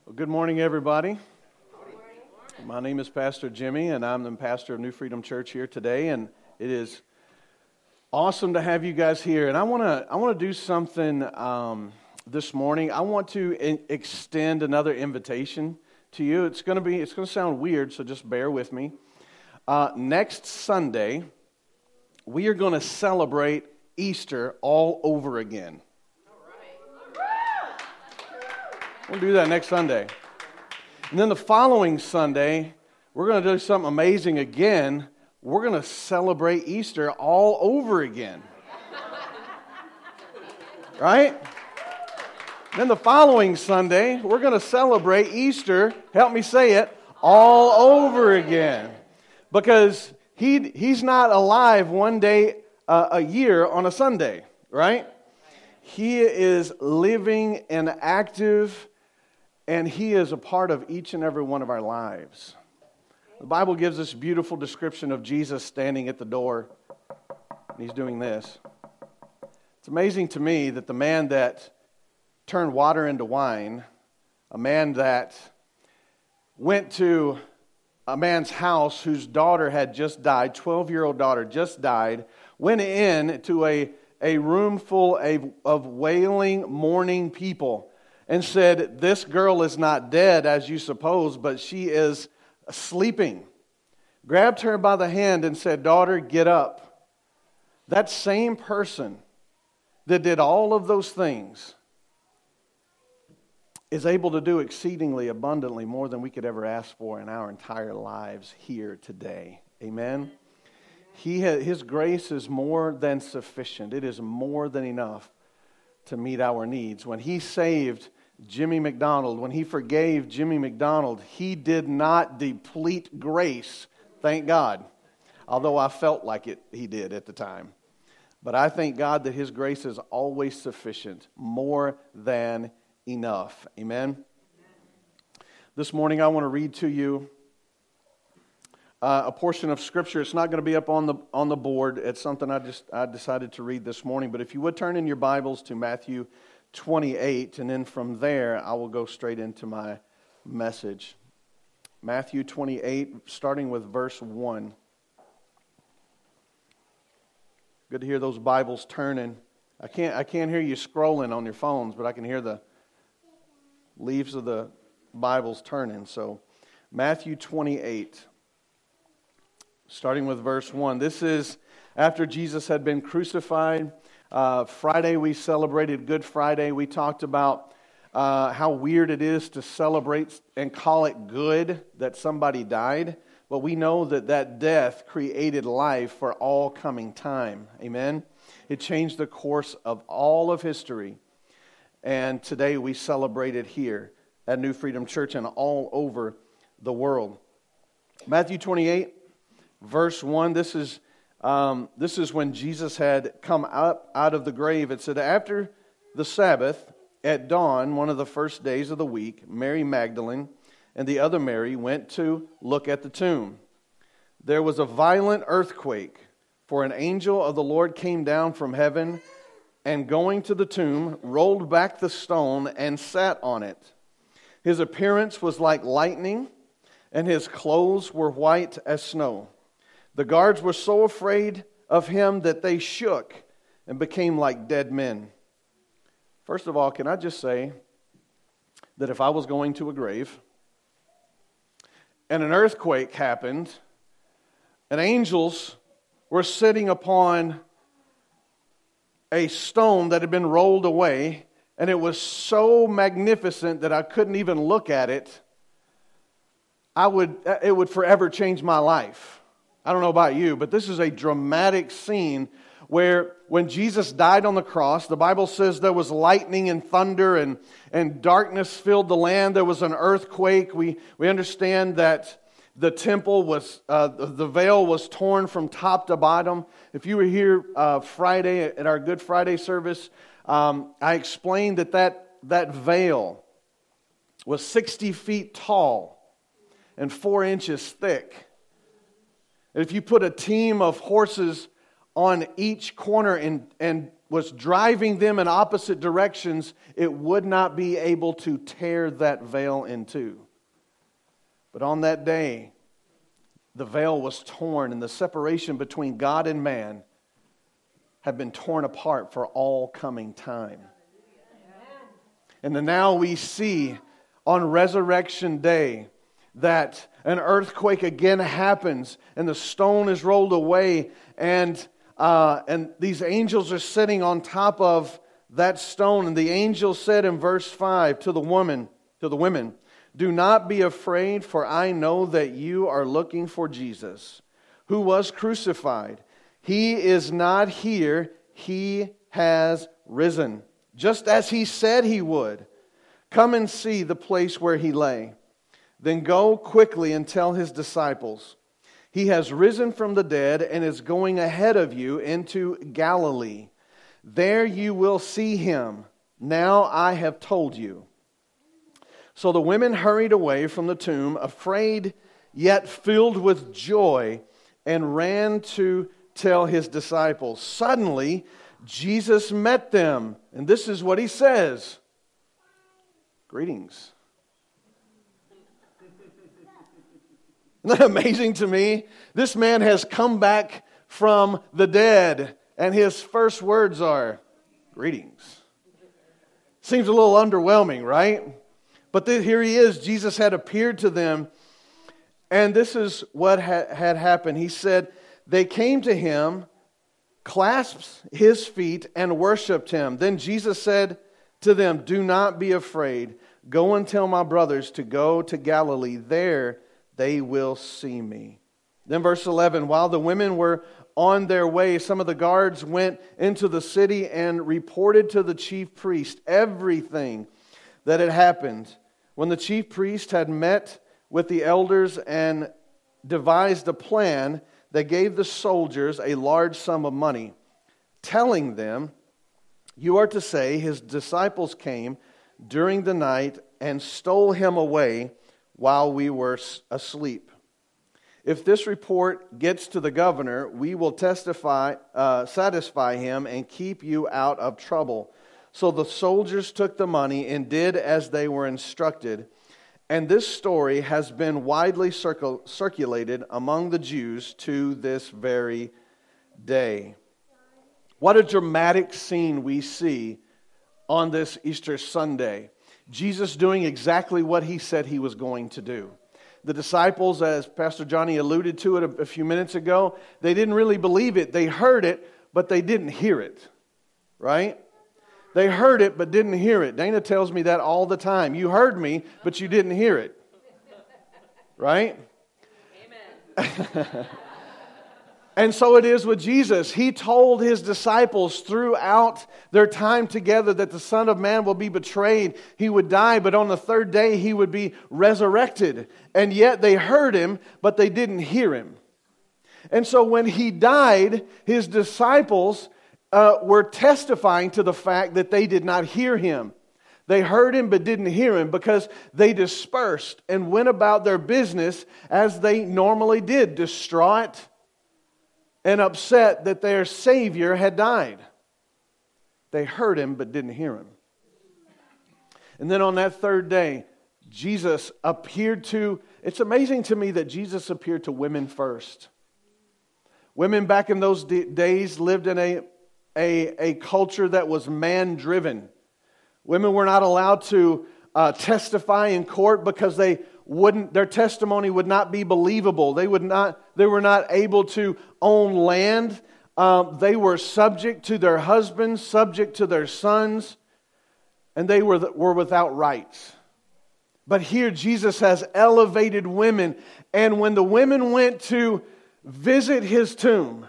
Well, good morning, everybody. My name is Pastor Jimmy, and I'm the pastor of New Freedom Church here today. And it is awesome to have you guys here. And I want to do something this morning. I want to extend another invitation to you. It's going to sound weird, so just bear with me. Next Sunday, we are going to celebrate Easter all over again. We'll do that next Sunday. And then the following Sunday, we're going to do something amazing again. We're going to celebrate Easter all over again. Right? Then the following Sunday, we're going to celebrate Easter, help me say it, all over again. Because he's not alive one day a year on a Sunday, right? He is living and active, and He is a part of each and every one of our lives. The Bible gives us a beautiful description of Jesus standing at the door, and He's doing this. It's amazing to me that the man that turned water into wine, a man that went to a man's house whose daughter had just died, 12-year-old daughter just died, went in to a room full of wailing, mourning people, and said, "This girl is not dead as you suppose, but she is sleeping." Grabbed her by the hand and said, "Daughter, get up." That same person that did all of those things is able to do exceedingly abundantly more than we could ever ask for in our entire lives here today. Amen? His grace is more than sufficient. It is more than enough to meet our needs. When He saved Jimmy McDonald, when He forgave Jimmy McDonald, He did not deplete grace, thank God. Although I felt like He did at the time. But I thank God that His grace is always sufficient, more than enough. Amen? This morning I want to read to you a portion of Scripture. It's not going to be up on the board. It's something I decided to read this morning. But if you would turn in your Bibles to Matthew 28, and then from there I will go straight into my message. Matthew 28, starting with verse 1. Good to hear those Bibles turning. I can't hear you scrolling on your phones, but I can hear the leaves of the Bibles turning. So Matthew 28, starting with verse 1. This is after Jesus had been crucified. Friday we celebrated Good Friday. We talked about how weird it is to celebrate and call it good that somebody died. But we know that death created life for all coming time. Amen? It changed the course of all of history. And today we celebrate it here at New Freedom Church and all over the world. Matthew 28, verse 1, this is when Jesus had come up out of the grave. It said, after the Sabbath, at dawn, one of the first days of the week, Mary Magdalene and the other Mary went to look at the tomb. There was a violent earthquake, for an angel of the Lord came down from heaven, and going to the tomb, rolled back the stone and sat on it. His appearance was like lightning, and his clothes were white as snow. The guards were so afraid of him that they shook and became like dead men. First of all, can I just say that if I was going to a grave and an earthquake happened and angels were sitting upon a stone that had been rolled away, and it was so magnificent that I couldn't even look at it, it would forever change my life. I don't know about you, but this is a dramatic scene where when Jesus died on the cross, the Bible says there was lightning and thunder and darkness filled the land. There was an earthquake. We understand that the temple was, the veil was torn from top to bottom. If you were here Friday at our Good Friday service, I explained that veil was 60 feet tall and 4 inches thick. And if you put a team of horses on each corner and was driving them in opposite directions, it would not be able to tear that veil in two. But on that day, the veil was torn, and the separation between God and man had been torn apart for all coming time. And then now we see on Resurrection Day that an earthquake again happens, and the stone is rolled away, and these angels are sitting on top of that stone. And the angel said in verse 5 to the women, "Do not be afraid, for I know that you are looking for Jesus, who was crucified. He is not here, he has risen, just as he said he would. Come and see the place where he lay. Then go quickly and tell his disciples, he has risen from the dead and is going ahead of you into Galilee. There you will see him. Now I have told you." So the women hurried away from the tomb, afraid yet filled with joy, and ran to tell his disciples. Suddenly, Jesus met them, and this is what he says: "Greetings." Isn't that amazing to me? This man has come back from the dead, and his first words are, "Greetings." Seems a little underwhelming, right? But here he is. Jesus had appeared to them, and this is what had happened. He said, they came to him, clasped his feet, and worshipped him. Then Jesus said to them, "Do not be afraid. Go and tell my brothers to go to Galilee. There they will see me." Then verse 11, while the women were on their way, some of the guards went into the city and reported to the chief priest everything that had happened. When the chief priest had met with the elders and devised a plan, they gave the soldiers a large sum of money, telling them, "You are to say, his disciples came during the night and stole him away while we were asleep. If this report gets to the governor, we will satisfy him and keep you out of trouble." So the soldiers took the money and did as they were instructed. And this story has been widely circulated among the Jews to this very day. What a dramatic scene we see on this Easter Sunday. Jesus doing exactly what he said he was going to do. The disciples, as Pastor Johnny alluded to it a few minutes ago, they didn't really believe it. They heard it, but they didn't hear it. Right? They heard it, but didn't hear it. Dana tells me that all the time. You heard me, but you didn't hear it. Right? Amen. And so it is with Jesus. He told his disciples throughout their time together that the Son of Man will be betrayed. He would die, but on the third day he would be resurrected. And yet they heard him, but they didn't hear him. And so when he died, his disciples were testifying to the fact that they did not hear him. They heard him but didn't hear him because they dispersed and went about their business as they normally did, distraught and upset that their Savior had died. They heard him but didn't hear him. And then on that third day, Jesus appeared to, it's amazing to me that Jesus appeared to women first. Women back in those days lived in a culture that was man-driven. Women were not allowed to testify in court because their testimony would not be believable. They were not able to own land. They were subject to their husbands, subject to their sons, and they were without rights. But here Jesus has elevated women, and when the women went to visit his tomb,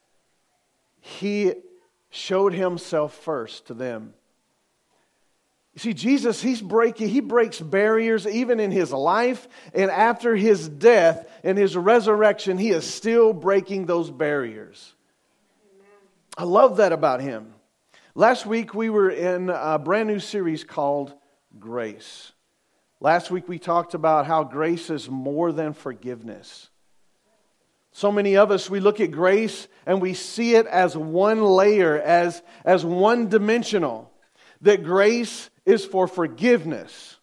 he showed himself first to them. You see, Jesus, he breaks barriers even in his life, and after his death and his resurrection, he is still breaking those barriers. I love that about him. Last week we were in a brand new series called Grace. Last week we talked about how grace is more than forgiveness. So many of us, we look at grace and we see it as one layer, as one-dimensional. That grace is for forgiveness.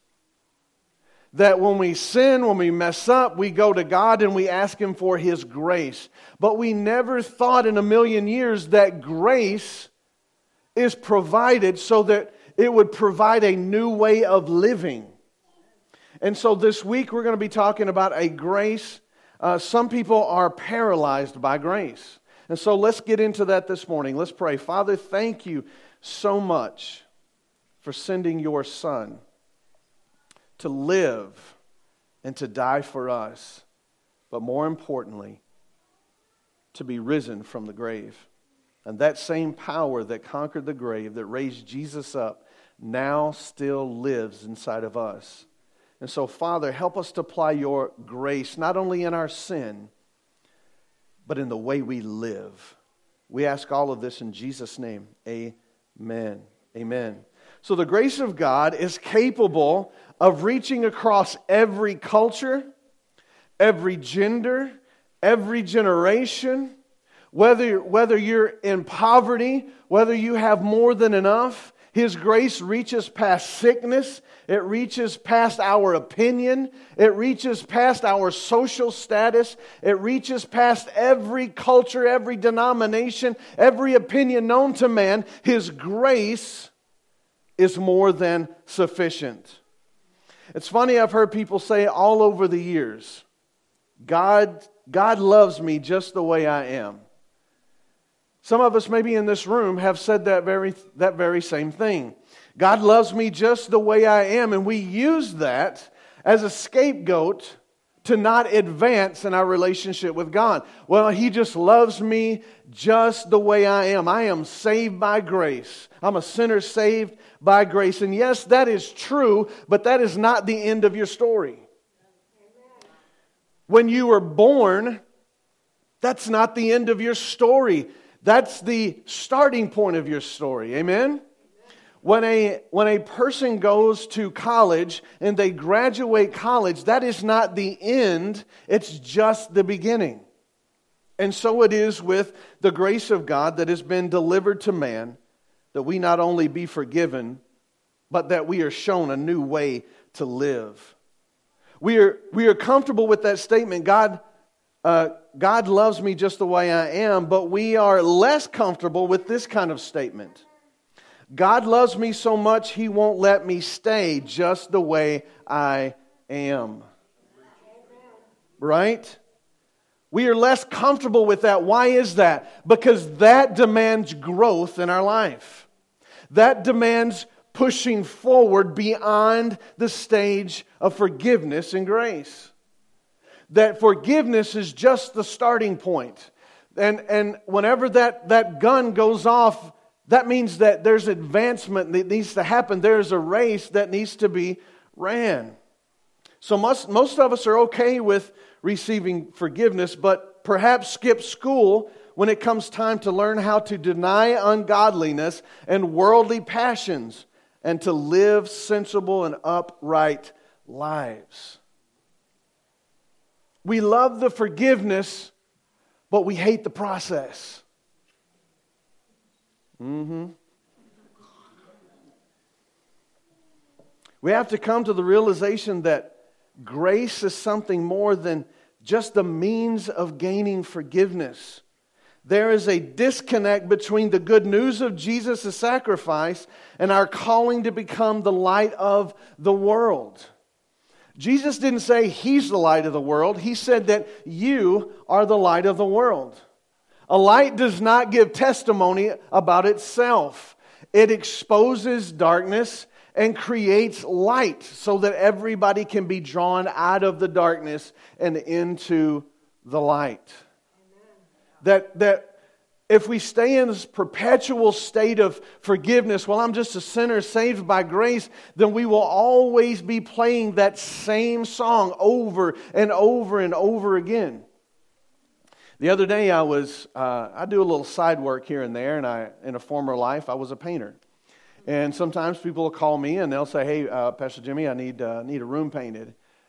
That when we sin, when we mess up, we go to God and we ask Him for His grace. But we never thought in a million years that grace is provided so that it would provide a new way of living. And so this week we're going to be talking about a grace. Some people are paralyzed by grace. And so let's get into that this morning. Let's pray. Father, thank you so much for sending your Son to live and to die for us, but more importantly, to be risen from the grave. And that same power that conquered the grave, that raised Jesus up, now still lives inside of us. And so, Father, help us to apply your grace, not only in our sin, but in the way we live. We ask all of this in Jesus' name. Amen. Amen. So the grace of God is capable of reaching across every culture, every gender, every generation, whether you're in poverty, whether you have more than enough. His grace reaches past sickness. It reaches past our opinion. It reaches past our social status. It reaches past every culture, every denomination, every opinion known to man. His grace is more than sufficient. It's funny, I've heard people say all over the years, God loves me just the way I am. Some of us maybe in this room have said that very same thing. God loves me just the way I am, and we use that as a scapegoat to not advance in our relationship with God. Well, He just loves me just the way I am. I am saved by grace. I'm a sinner saved by grace. And yes, that is true, but that is not the end of your story. When you were born, that's not the end of your story. That's the starting point of your story. Amen? When a person goes to college and they graduate college, that is not the end, it's just the beginning. And so it is with the grace of God that has been delivered to man, that we not only be forgiven, but that we are shown a new way to live. We are comfortable with that statement, God loves me just the way I am, but we are less comfortable with this kind of statement. God loves me so much, He won't let me stay just the way I am. Right? We are less comfortable with that. Why is that? Because that demands growth in our life. That demands pushing forward beyond the stage of forgiveness and grace. That forgiveness is just the starting point. And whenever that gun goes off, that means that there's advancement that needs to happen. There's a race that needs to be ran. So most of us are okay with receiving forgiveness, but perhaps skip school when it comes time to learn how to deny ungodliness and worldly passions and to live sensible and upright lives. We love the forgiveness, but we hate the process. We have to come to the realization that grace is something more than just the means of gaining forgiveness. There is a disconnect between the good news of Jesus' sacrifice and our calling to become the light of the world. Jesus didn't say He's the light of the world. He said that you are the light of the world. A light does not give testimony about itself. It exposes darkness and creates light so that everybody can be drawn out of the darkness and into the light. That if we stay in this perpetual state of forgiveness, well, I'm just a sinner saved by grace, then we will always be playing that same song over and over and over again. The other day I do a little side work here and there, and in a former life I was a painter. And sometimes people will call me and they'll say, "Hey, Pastor Jimmy, I need a room painted."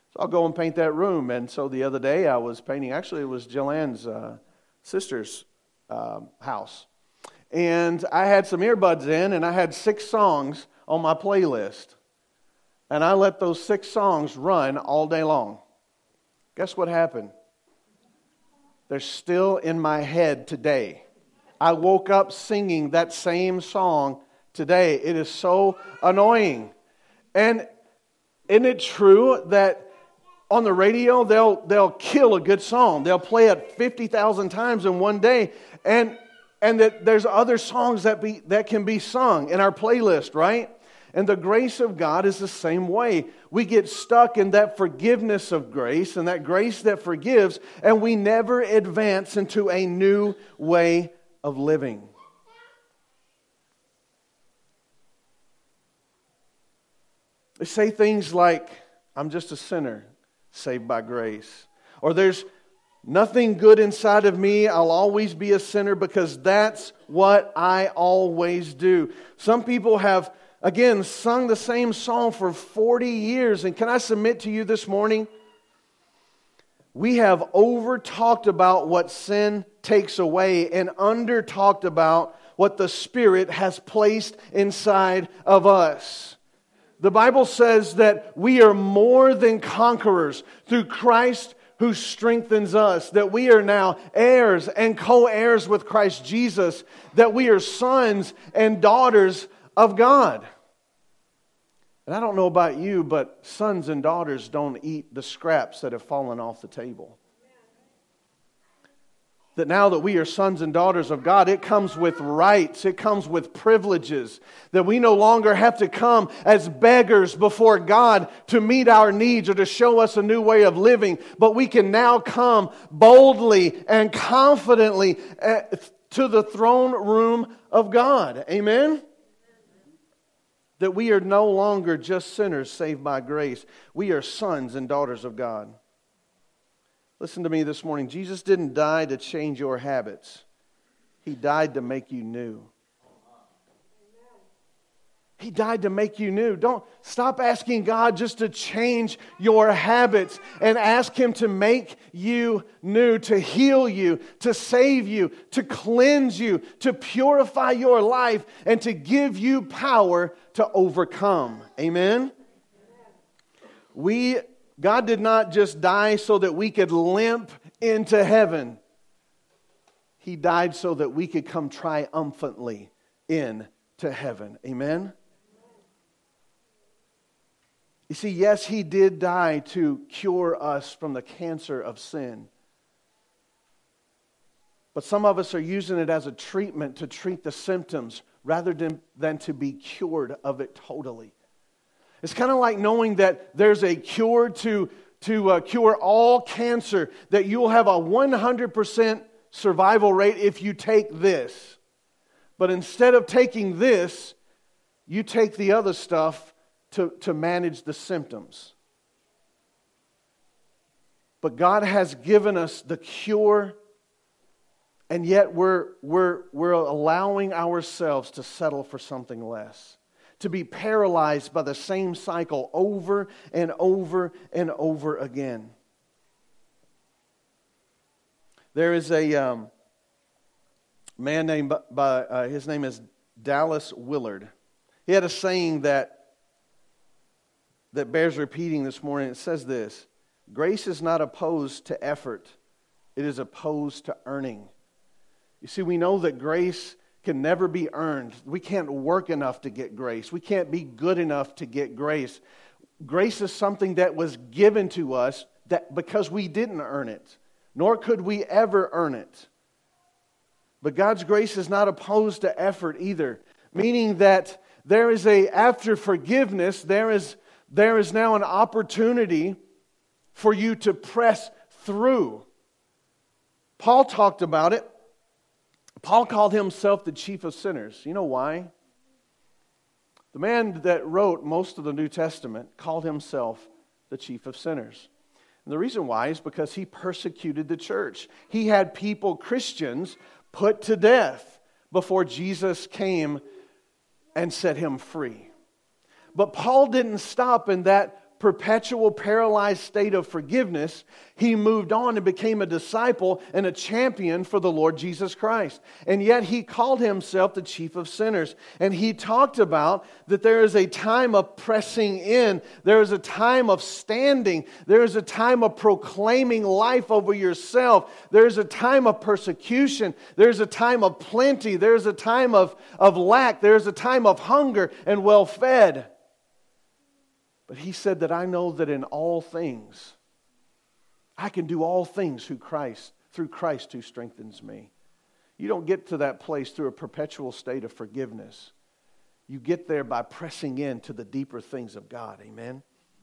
So I'll go and paint that room. And so the other day I was painting, actually it was Jillian's sister's house. And I had some earbuds in, and I had 6 songs on my playlist. And I let those 6 songs run all day long. Guess what happened? They're still in my head today. I woke up singing that same song today. It is so annoying. And isn't it true that on the radio they'll kill a good song? They'll play it 50,000 times in one day. And that there's other songs that can be sung in our playlist, right? And the grace of God is the same way. We get stuck in that forgiveness of grace and that grace that forgives, and we never advance into a new way of living. They say things like, I'm just a sinner saved by grace. Or there's nothing good inside of me. I'll always be a sinner because that's what I always do. Some people have, again, sung the same song for 40 years. And can I submit to you this morning? We have over-talked about what sin takes away and under-talked about what the Spirit has placed inside of us. The Bible says that we are more than conquerors through Christ who strengthens us, that we are now heirs and co-heirs with Christ Jesus, that we are sons and daughters of God. And I don't know about you, but sons and daughters don't eat the scraps that have fallen off the table. That now that we are sons and daughters of God, it comes with rights, it comes with privileges. That we no longer have to come as beggars before God to meet our needs or to show us a new way of living. But we can now come boldly and confidently to the throne room of God. Amen? That we are no longer just sinners saved by grace. We are sons and daughters of God. Listen to me this morning. Jesus didn't die to change your habits. He died to make you new. He died to make you new. Don't stop asking God just to change your habits and ask Him to make you new, to heal you, to save you, to cleanse you, to purify your life, and to give you power to overcome. Amen? God did not just die so that we could limp into heaven. He died so that we could come triumphantly into heaven. Amen? You see, yes, He did die to cure us from the cancer of sin. But some of us are using it as a treatment to treat the symptoms rather than to be cured of it totally. It's kind of like knowing that there's a cure to cure all cancer, that you'll have a 100% survival rate if you take this. But instead of taking this, you take the other stuff to manage the symptoms. But God has given us the cure, and yet we're allowing ourselves to settle for something less. To be paralyzed by the same cycle over and over and over again. There is a man named his name is Dallas Willard. He had a saying that bears repeating this morning. It says this: grace is not opposed to effort, it is opposed to earning. You see, we know that grace can never be earned. We can't work enough to get grace. We can't be good enough to get grace. Grace is something that was given to us that because we didn't earn it, nor could we ever earn it. But God's grace is not opposed to effort either, meaning that after forgiveness, there is now an opportunity for you to press through. Paul talked about it. Paul called himself the chief of sinners. You know why? The man that wrote most of the New Testament called himself the chief of sinners. And the reason why is because he persecuted the church. He had people, Christians, put to death before Jesus came and set him free. But Paul didn't stop in that perpetual paralyzed state of forgiveness, he moved on and became a disciple and a champion for the Lord Jesus Christ. And yet he called himself the chief of sinners. And he talked about that there is a time of pressing in. There is a time of standing. There is a time of proclaiming life over yourself. There is a time of persecution. There is a time of plenty. There is a time of lack. There is a time of hunger and well-fed. But he said that I know that in all things, I can do all things through Christ who strengthens me. You don't get to that place through a perpetual state of forgiveness. You get there by pressing into the deeper things of God. Amen?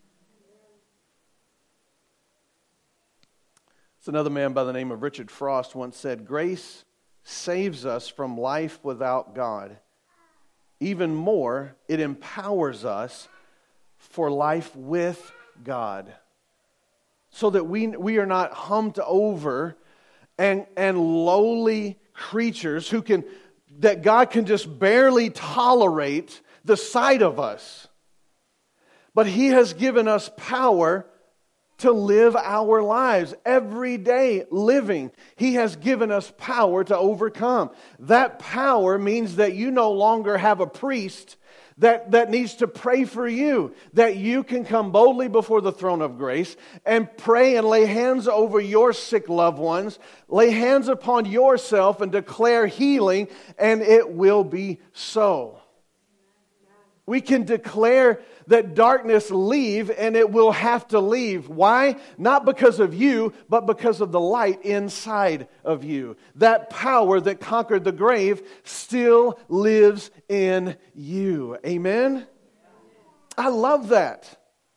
It's another man by the name of Richard Frost once said, "Grace saves us from life without God. Even more, it empowers us for life with God." So that we are not humped over and lowly creatures that God can just barely tolerate the sight of us. But He has given us power to live our lives every day living. He has given us power to overcome. That power means that you no longer have a priest that needs to pray for you, that you can come boldly before the throne of grace and pray and lay hands over your sick loved ones, lay hands upon yourself and declare healing, and it will be so. We can declare that darkness leave, and it will have to leave. Why? Not because of you, but because of the light inside of you. That power that conquered the grave still lives in you. Amen? I love that.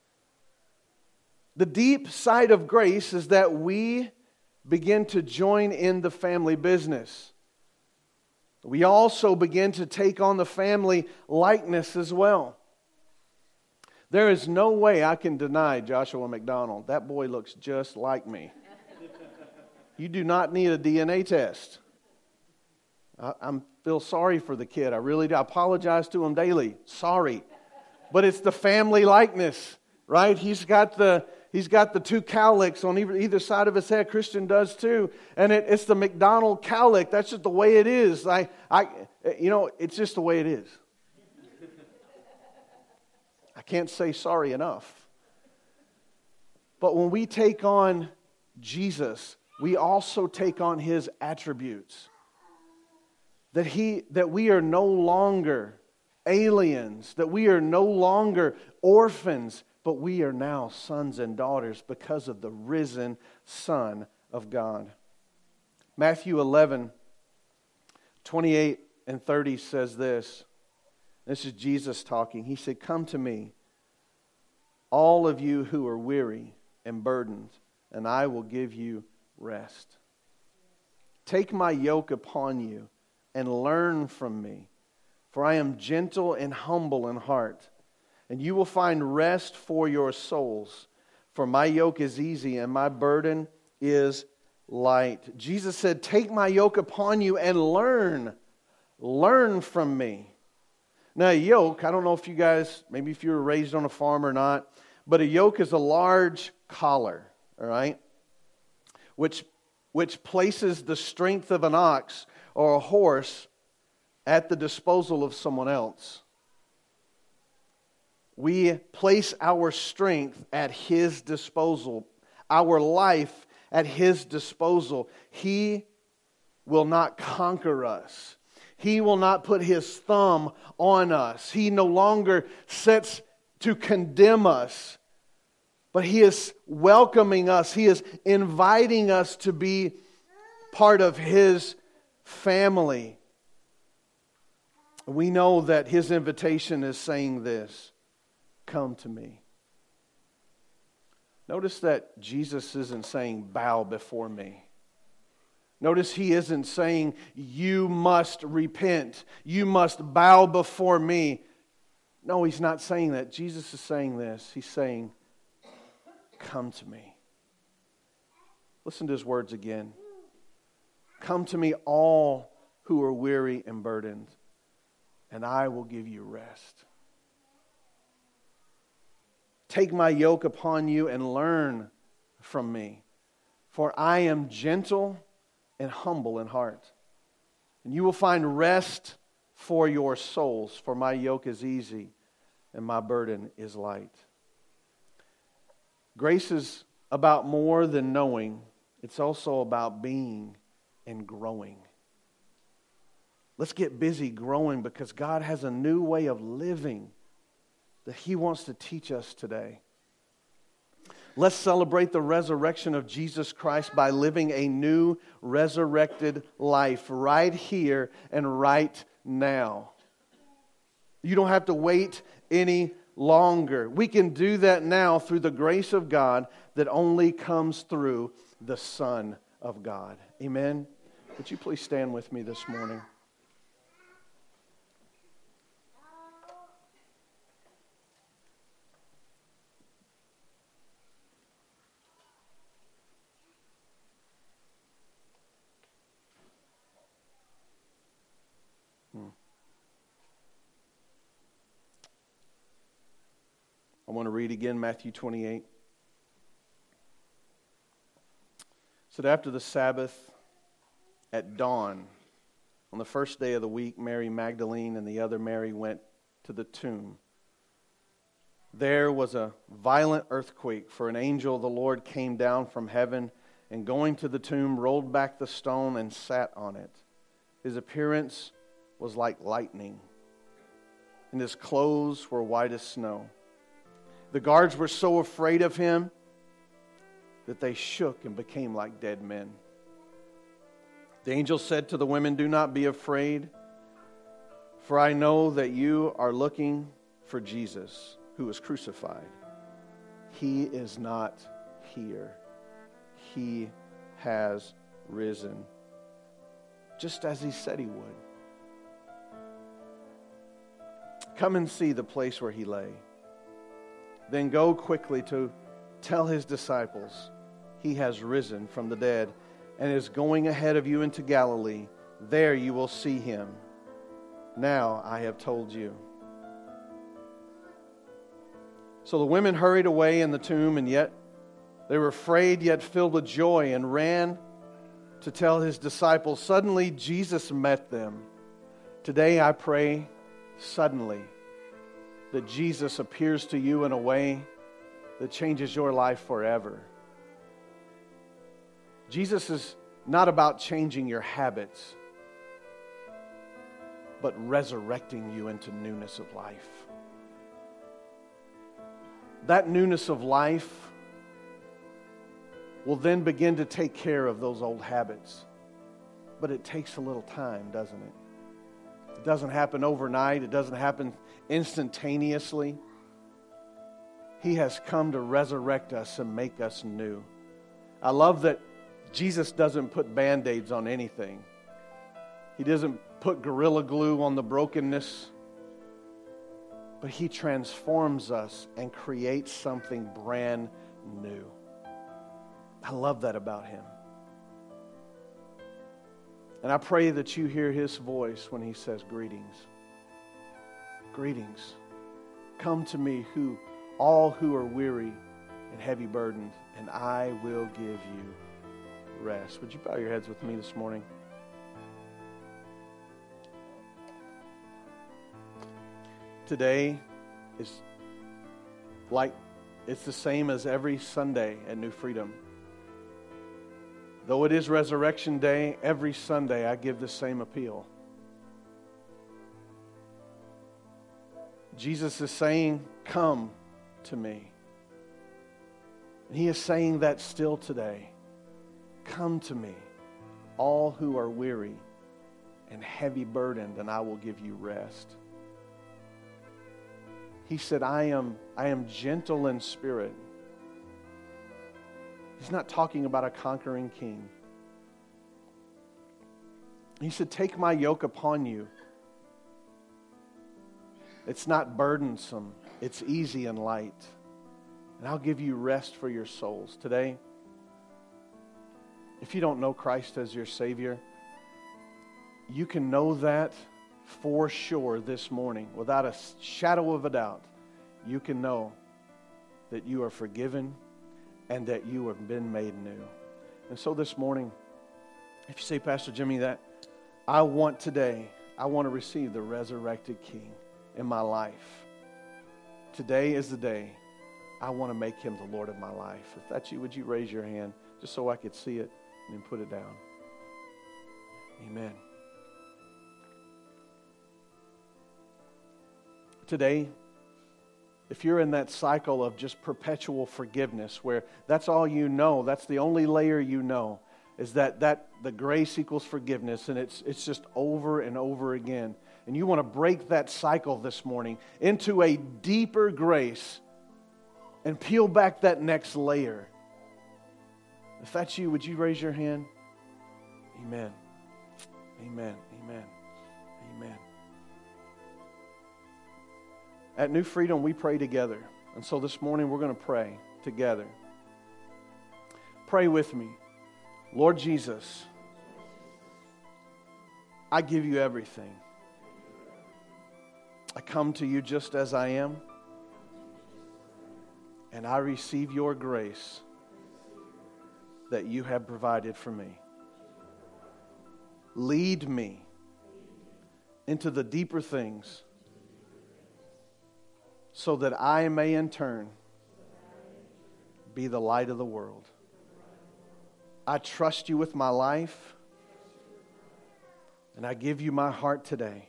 The deep side of grace is that we begin to join in the family business. We also begin to take on the family likeness as well. There is no way I can deny Joshua McDonald. That boy looks just like me. You do not need a DNA test. I feel sorry for the kid. I really do. I apologize to him daily. Sorry. But it's the family likeness, right? He's got the two cowlicks on either side of his head. Christian does too. And it's the McDonald cowlick. That's just the way it is. It's just the way it is. I can't say sorry enough. But when we take on Jesus, we also take on His attributes. That we are no longer aliens, that we are no longer orphans, but we are now sons and daughters because of the risen Son of God. Matthew 11, 28 and 30 says this. This is Jesus talking. He said, "Come to me, all of you who are weary and burdened, and I will give you rest. Take my yoke upon you and learn from me, for I am gentle and humble in heart, and you will find rest for your souls. For my yoke is easy and my burden is light." Jesus said, "Take my yoke upon you and learn. Learn from me." Now, a yoke, I don't know if you guys, maybe if you were raised on a farm or not, but a yoke is a large collar, all right, which places the strength of an ox or a horse at the disposal of someone else. We place our strength at His disposal, our life at His disposal. He will not conquer us. He will not put His thumb on us. He no longer sets to condemn us, but He is welcoming us. He is inviting us to be part of His family. We know that His invitation is saying this: "Come to me." Notice that Jesus isn't saying, "Bow before me." Notice He isn't saying, "You must repent. You must bow before me." No, He's not saying that. Jesus is saying this. He's saying, "Come to me." Listen to His words again. "Come to me, all who are weary and burdened, and I will give you rest." Take my yoke upon you and learn from me, for I am gentle and humble in heart. And you will find rest for your souls, for my yoke is easy and my burden is light. Grace is about more than knowing. It's also about being and growing. Let's get busy growing because God has a new way of living that He wants to teach us today. Let's celebrate the resurrection of Jesus Christ by living a new resurrected life right here and right now. You don't have to wait any longer. We can do that now through the grace of God that only comes through the Son of God. Amen? Would you please stand with me this morning? I want to read again Matthew 28. It said, after the Sabbath, at dawn, on the first day of the week, Mary Magdalene and the other Mary went to the tomb. There was a violent earthquake, for an angel of the Lord came down from heaven and going to the tomb, rolled back the stone and sat on it. His appearance was like lightning, and his clothes were white as snow. The guards were so afraid of him that they shook and became like dead men. The angel said to the women, do not be afraid, for I know that you are looking for Jesus, who was crucified. He is not here. He has risen, just as He said He would. Come and see the place where He lay. Then go quickly to tell His disciples, He has risen from the dead and is going ahead of you into Galilee. There you will see Him. Now I have told you. So the women hurried away in the tomb, and yet they were afraid, yet filled with joy, and ran to tell His disciples. Suddenly Jesus met them. Today I pray suddenly that Jesus appears to you in a way that changes your life forever. Jesus is not about changing your habits, but resurrecting you into newness of life. That newness of life will then begin to take care of those old habits. But it takes a little time, doesn't it? It doesn't happen overnight. It doesn't happen instantaneously. He has come to resurrect us and make us new. I love that Jesus doesn't put Band-Aids on anything. He doesn't put Gorilla Glue on the brokenness. But He transforms us and creates something brand new. I love that about Him. And I pray that you hear His voice when He says, greetings. Greetings. Come to me, all who are weary and heavy burdened, and I will give you rest. Would you bow your heads with me this morning? Today is it's the same as every Sunday at New Freedom. Though it is Resurrection Day, every Sunday I give the same appeal. Jesus is saying, come to me. And He is saying that still today. Come to me, all who are weary and heavy burdened, and I will give you rest. He said, I am gentle in spirit. He's not talking about a conquering king. He said, take my yoke upon you. It's not burdensome. It's easy and light. And I'll give you rest for your souls. Today, if you don't know Christ as your Savior, you can know that for sure this morning, without a shadow of a doubt. You can know that you are forgiven, and that you have been made new. And so this morning, if you say, Pastor Jimmy, that I want to receive the resurrected King in my life. Today is the day I want to make Him the Lord of my life. If that's you, would you raise your hand just so I could see it and then put it down? Amen. Today, if you're in that cycle of just perpetual forgiveness where that's all you know, that's the only layer you know, is that the grace equals forgiveness, and it's just over and over again. And you want to break that cycle this morning into a deeper grace and peel back that next layer. If that's you, would you raise your hand? Amen. Amen. Amen. Amen. At New Freedom, we pray together. And so this morning, we're going to pray together. Pray with me. Lord Jesus, I give you everything. I come to you just as I am, and I receive your grace that you have provided for me. Lead me into the deeper things so that I may in turn be the light of the world. I trust you with my life, and I give you my heart today.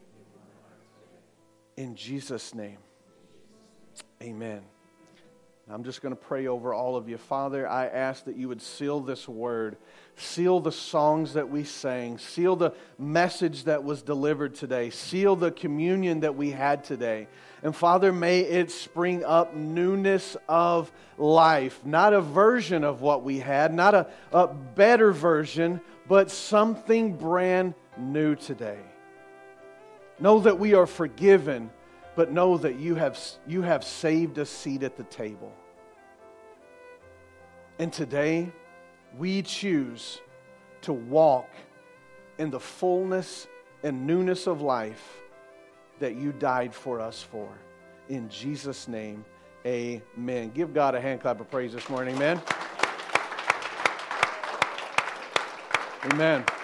In Jesus' name, amen. I'm just going to pray over all of you. Father, I ask that you would seal this word, seal the songs that we sang, seal the message that was delivered today, seal the communion that we had today. And Father, may it spring up newness of life, not a version of what we had, not a better version, but something brand new today. Know that we are forgiven, but know that you have saved a seat at the table. And today, we choose to walk in the fullness and newness of life that you died for us for. In Jesus' name, amen. Give God a hand clap of praise this morning, amen. Amen.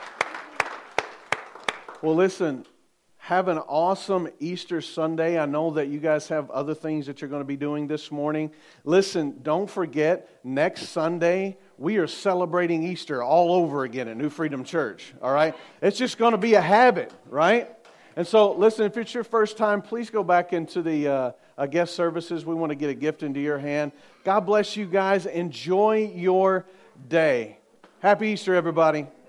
Well, listen. Have an awesome Easter Sunday. I know that you guys have other things that you're going to be doing this morning. Listen, don't forget, next Sunday, we are celebrating Easter all over again at New Freedom Church, all right? It's just going to be a habit, right? And so, listen, if it's your first time, please go back into the guest services. We want to get a gift into your hand. God bless you guys. Enjoy your day. Happy Easter, everybody.